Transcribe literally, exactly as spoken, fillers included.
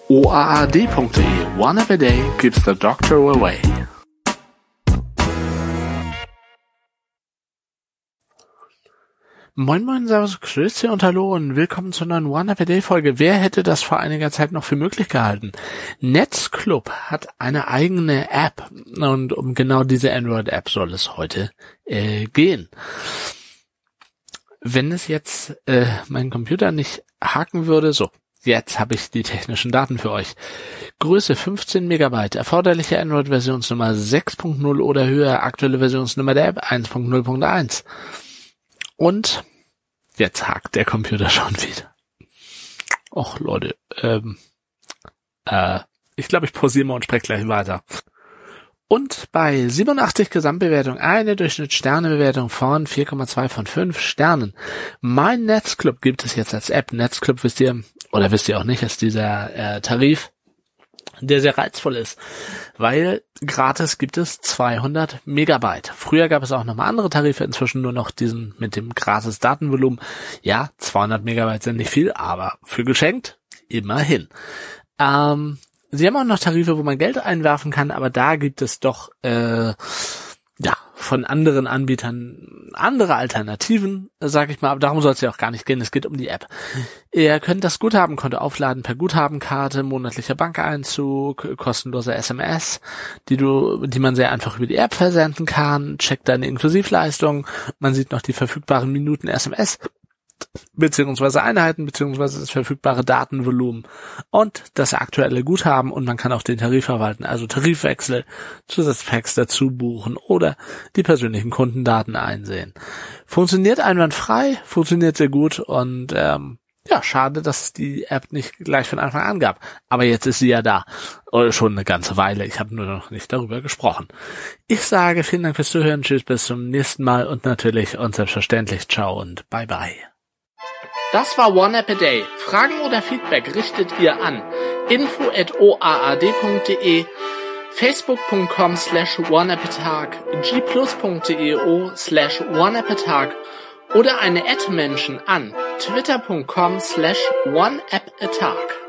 o a a d punkt d e. One app a day keeps the doctor away. Moin Moin, Servus, Grüße und Hallo und willkommen zur neuen One App a Day Folge. Wer hätte das vor einiger Zeit noch für möglich gehalten? Netsclub hat eine eigene App und um genau diese Android-App soll es heute äh, gehen. Wenn es jetzt äh, mein Computer nicht haken würde, so, jetzt habe ich die technischen Daten für euch. Größe fünfzehn Megabyte, erforderliche Android-Versionsnummer sechs Punkt null oder höher, aktuelle Versionsnummer der App eins Punkt null Punkt eins. Und jetzt hakt der Computer schon wieder. Och Leute, ähm, äh, ich glaube, ich pausiere mal und spreche gleich weiter. Und bei siebenundachtzig Gesamtbewertung eine Durchschnitt-Sterne-Bewertung von vier Komma zwei von fünf Sternen. Mein Netsclub gibt es jetzt als App. Netsclub wisst ihr, oder wisst ihr auch nicht, ist dieser äh, Tarif, der sehr reizvoll ist, weil gratis gibt es zweihundert Megabyte. Früher gab es auch nochmal andere Tarife, inzwischen nur noch diesen mit dem gratis Datenvolumen. Ja, zweihundert Megabyte sind nicht viel, aber für geschenkt immerhin. Ähm, sie haben auch noch Tarife, wo man Geld einwerfen kann, aber da gibt es doch äh, ja von anderen Anbietern andere Alternativen, sage ich mal, aber darum soll es ja auch gar nicht gehen, es geht um die App. Ihr könnt das Guthabenkonto aufladen per Guthabenkarte, monatlicher Bankeinzug, kostenlose S M S, die du, die man sehr einfach über die App versenden kann, checkt deine Inklusivleistung, man sieht noch die verfügbaren Minuten S M S, beziehungsweise Einheiten, beziehungsweise das verfügbare Datenvolumen und das aktuelle Guthaben und man kann auch den Tarif verwalten, also Tarifwechsel, Zusatzpacks dazu buchen oder die persönlichen Kundendaten einsehen. Funktioniert einwandfrei, funktioniert sehr gut und ähm, ja, schade, dass es die App nicht gleich von Anfang an gab. Aber jetzt ist sie ja da. Oder schon eine ganze Weile. Ich habe nur noch nicht darüber gesprochen. Ich sage vielen Dank fürs Zuhören. Tschüss, bis zum nächsten Mal und natürlich und selbstverständlich ciao und bye bye. Das war One App a Day. Fragen oder Feedback richtet ihr an info at o a a d punkt d e, facebook punkt com slash one app a tag, g plus punkt d e o slash one app a tag oder eine Ad-Menschen an twitter punkt com slash one app a tag.